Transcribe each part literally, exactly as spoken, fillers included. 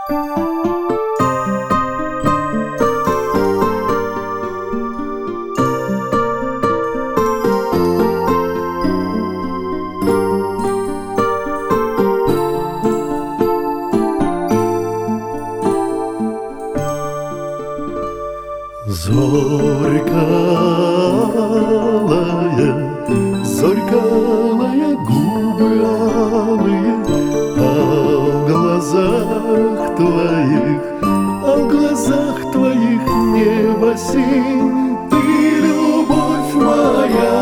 Зорькалая, зорькалая, губы алые, а в глазах твоих, а в глазах твоих небо синь. Ты, любовь моя,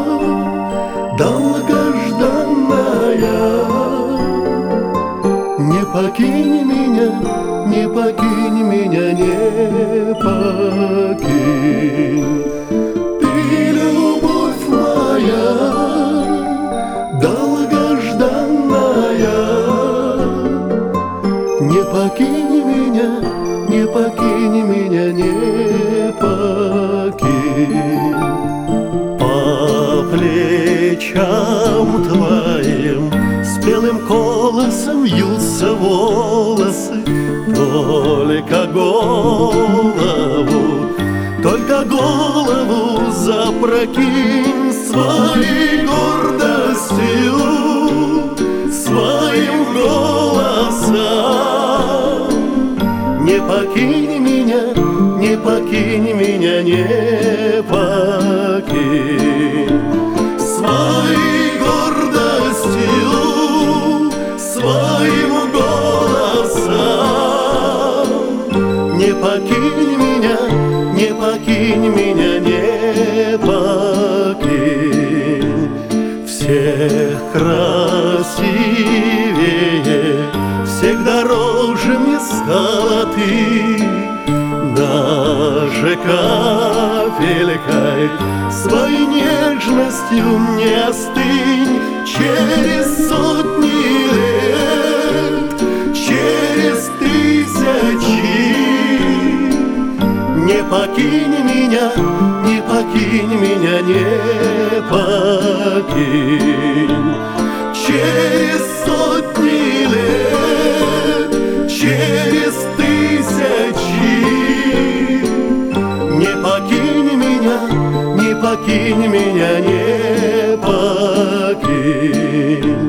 долгожданная, не покинь меня, не покинь меня, не покинь. Ты, любовь моя, долгожданная, не покинь меня, не покинь меня, не покинь. По плечам твоим спелым колосом вьются волосы, только голову, только голову запрокинь своей гордостью, своим голосом. Не покинь меня, не покинь меня, не покинь. Своей гордостью, своим голосом. Не покинь меня, не покинь меня, не покинь. Всех красивее, всех дороже мне стала ты. Даже капелькой своей нежностью не остынь. Через сотни лет, через тысячи, не покинь меня, не покинь меня, не покинь. Через сотни лет, через тысячи, не покинь меня, не покинь меня, не покинь.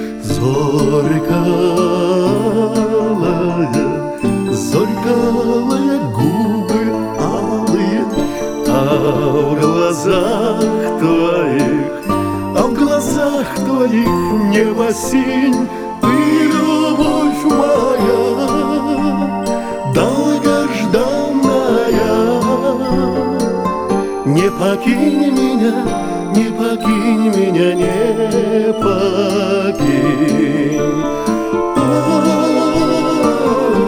Зорькалая, зорькалая, губы алые, а в глазах твоих, а в глазах твоих небо синь. Ты, любовь моя, долгожданная, не покинь меня, не покинь меня, не покинь.